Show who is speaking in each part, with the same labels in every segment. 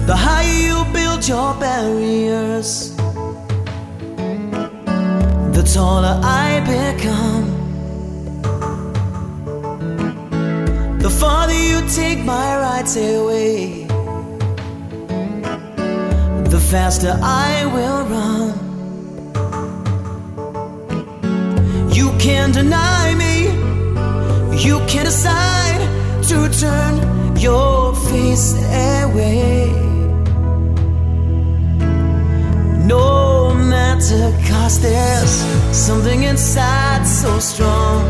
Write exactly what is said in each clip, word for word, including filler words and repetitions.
Speaker 1: the higher you build your barriers, the taller I become. The farther you take my rights away, the faster I will run. You can't deny me, you can't decide to turn your face away. No matter, 'cause there's something inside so strong.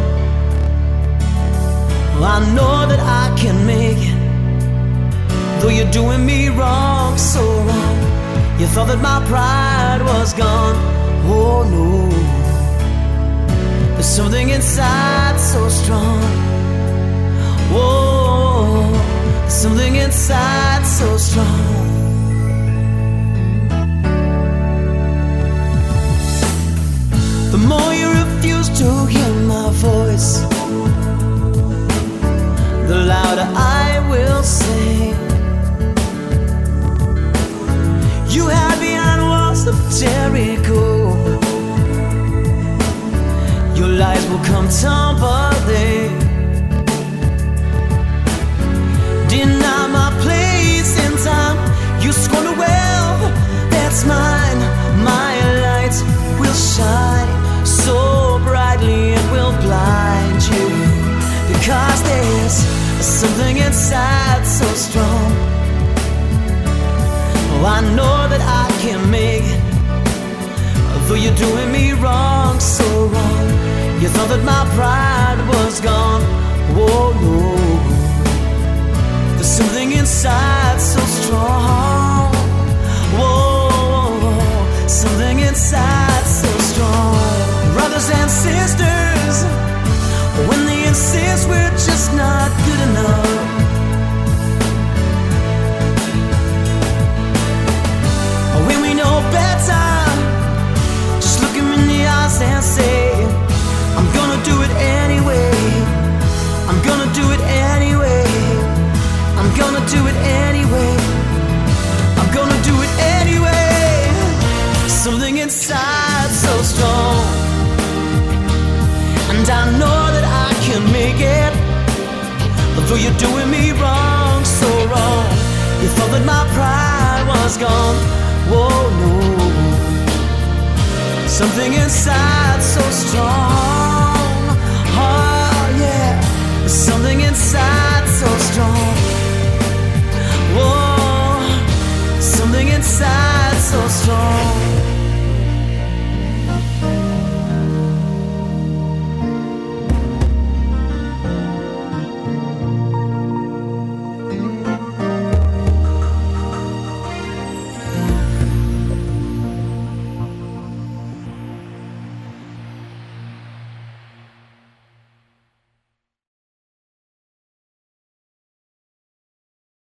Speaker 1: I know that I can make it, though you're doing me wrong, so wrong. You thought that my pride was gone. Oh no, there's something inside so strong. Oh, there's something inside so strong. The more you refuse to hear my voice, the louder I will sing. You hide behind walls of Jericho, your lies will come tumbling. Deny my place in time, you squander wealth that's mine. My light will shine so brightly it will blind you, because there's something inside so strong. Oh, I know that I can make it, though you're doing me wrong, so wrong. You thought that my pride was gone. Whoa, no, there's something inside so strong. Whoa, something inside so strong. Brothers and sisters, when they insist we're just not good enough, when we know better, just look them in the eyes and say, I'm gonna do it anyway. I'm gonna do it anyway. I'm gonna do it anyway. I'm gonna do it anyway. Something inside so strong, and I know that I can make it, though you're doing me wrong, so wrong. You thought that my pride was gone. Whoa, no, something inside so strong.